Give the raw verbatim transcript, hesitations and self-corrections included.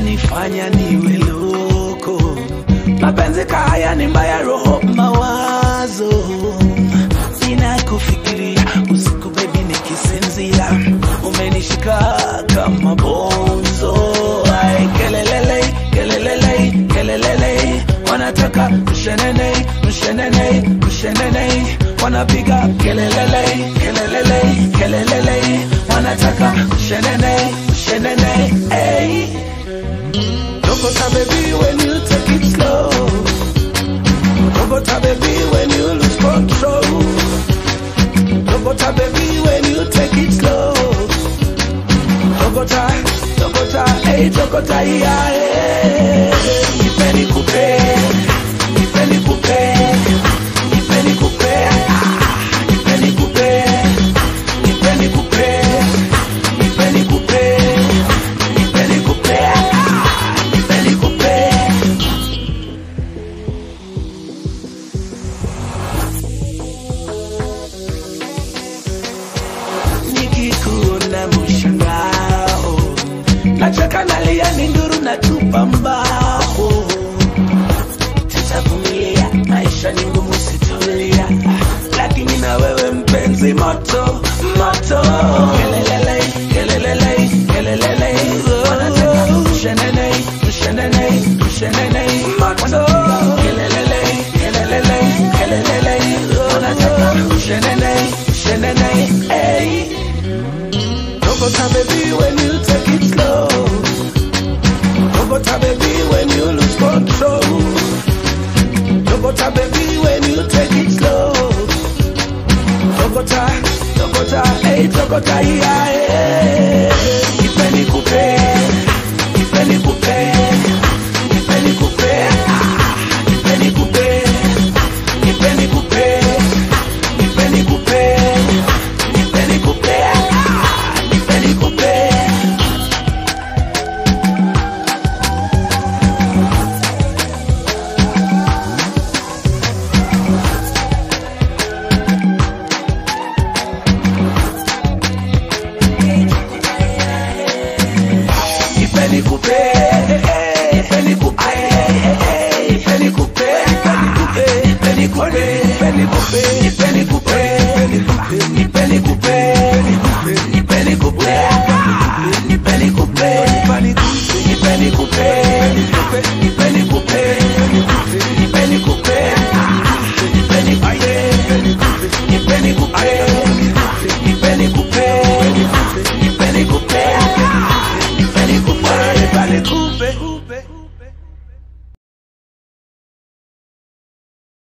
yananifanya niwe loko. Mapenzi kaya ni mbaya, roho mawazo ninakufikiria usiku baby nikisinzia, umenishika kama bonzo. Ay, kelelele kelelele kelelele, wanataka mshenene mshenene mshenene, wanapiga kelelele kelelele kelelele, wanataka mshenene mshenene. Hey, Dokota baby when you take it slow, Dokota baby when you lose control, Dokota baby when you take it slow, Dokota Dokota hey Dokota yeah yeah. Nipeni kupe nipeni kupe nipeni kupe nipeni kupe nipeni kupe nipeni kupe nipeni kupe nipeni kupe. Nikikuona mshangao, nacheka nalia ni nduru na tupa mbao. Sitavumilia, maisha ni ngumu sitolia, lakini na wewe mpenzi moto moto. Kelelele kelelele kelelele, wanataka mshenene mshenene mshenene moto. Kelelele kelelele kelelele, wanataka mshenene mshenene. Hey, Dokota baby when you take it slow, Dokota baby when you lose control, Dokota baby when you take it slow, Dokota Dokota hey Dokota yeah yeah. Nipeni kupe nipeni kupe nipeni kupe nipeni kupe nipeni kupe nipeni kupe nipeni kupe nipeni kupe. Nipeni kupe nipeni kupe nipeni kupe nipeni kupe nipeni kupe nipeni kupe nipeni kupe nipeni kupe nipeni kupe nipeni kupe nipeni kupe nipeni kupe nipeni kupe nipeni kupe nipeni kupe nipeni kupe nipeni kupe nipeni kupe nipeni kupe.